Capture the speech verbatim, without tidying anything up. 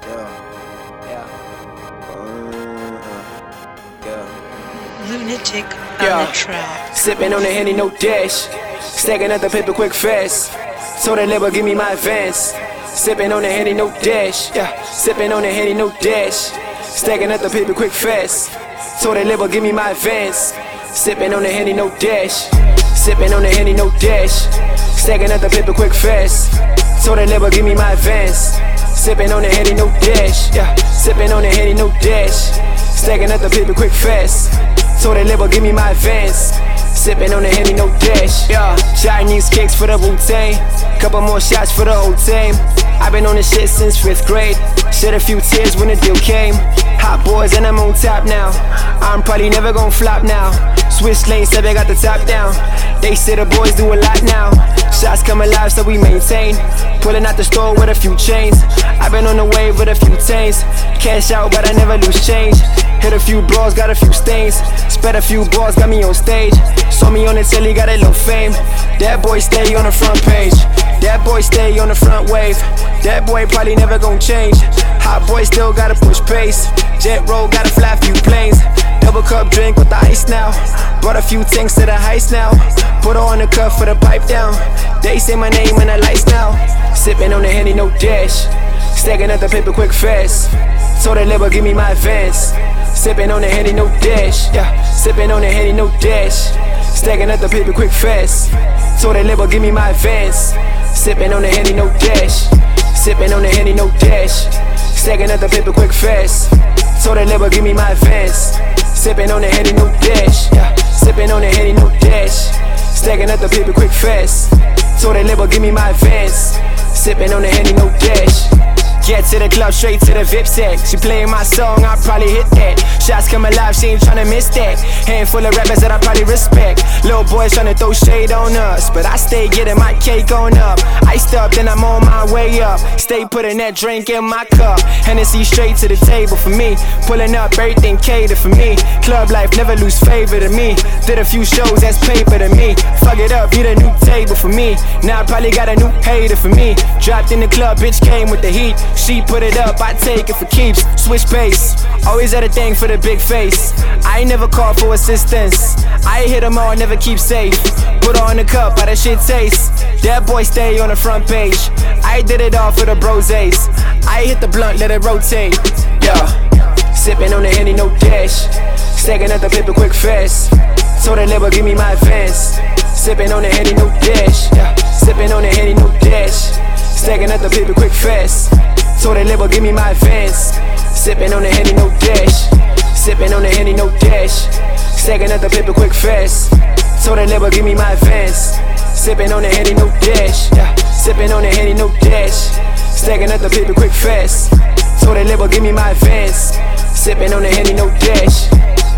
Yeah, yeah, uh, yeah. Lunatic Yeah. on the track. Sipping on the Henny, no dash. Stacking up the paper quick fast. So that label give me my advance. Sipping on the Henny, no dash. Yeah. Sipping on the Henny, no dash. Stacking up the paper quick fast. So that label give me my advance. Sipping on the Henny, no dash. Sipping on the Henny, no dash. Stacking up the paper quick fast. So that label give me my advance. Sipping on the Henny, no dash. Yeah. Sipping on the Henny, no dash. Stacking up the paper quick fast. So that label give me my advance. Sipping on the Henny, no dash. Yeah. Chinese kicks for the Wu-Tang. Couple more shots for the whole team. I've been on this shit since fifth grade. Shed a few tears when the deal came. Hot boys and I'm on top now. I'm probably never gon' flop now. Switch lanes, said they got the top down. They say the boys do a lot now. Shots come alive, so we maintain. Pulling out the store with a few chains. I've been on the wave with a few tains. Cash out, but I never lose change. Hit a few bras, got a few stains. Spread a few bars, got me on stage. Saw me on the telly, got a little fame. That boy stay on the front page. That boy stay on the front wave. That boy probably never gon' change. Hot boy still gotta push pace. Jet roll, gotta fly a few planes. Double cup drink with the ice now. Brought a few tanks to the heist now. Put her on the cuff for the pipe down. They say my name in the lights now. Sipping on the Henny, no dash. Stacking up the paper quick fast. So that label give me my advance. Sipping on the Henny, no dash. Yeah. Sipping on the Henny, no dash. Stacking up the paper quick fast. So that label give me my advance. Sipping on the Henny, no dash. Sipping on the Henny, no dash. Stacking up the paper quick fast. So that label give me my advance. Sipping on the Henny, no dash. Yeah. Sipping on the Henny, no dash. Stacking up the paper quick fast. So that label give me my advance. Sipping on the Henny, no dash. Get to the club, straight to the V I P set. She playing my song, I probably hit that. Shots come alive, she ain't tryna miss that. Handful of rappers that I probably respect. Little boys tryna throw shade on us, but I stay getting my cake on up. Iced up, then I'm on my way up. Stay putting that drink in my cup. Hennessy straight to the table for me. Pulling up, everything catered for me. Club life never lose favor to me. Did a few shows, that's paper to me. Fuck it up, need a new table for me. Now I probably got a new hater for me. Dropped in the club, bitch came with the heat. She put it up, I take it for keeps. Switch pace, always had a thing for the big face. I ain't never called for assistance. I hit them all, never keep safe. Put her on the cup, how that shit taste. That boy stay on the front page. I did it all for the broses. I hit the blunt, let it rotate. Yeah. Sipping on the Henny, no dash. Stacking up the paper quick fast. So that label give me my advance. Sipping on the Henny, no dash. Yeah. Sipping on the Henny, no dash. Stacking up the paper quick fast. So that label give me my advance. Sipping on the Henny, no dash. Sipping on the Henny, no dash. Stacking up the paper quick fast. So that label give me my advance. Sipping on the Henny, no dash. Yeah. Sipping on the Henny, no dash. Stacking up the paper quick fast. So that label give me my advance. Sipping on the Henny, no dash.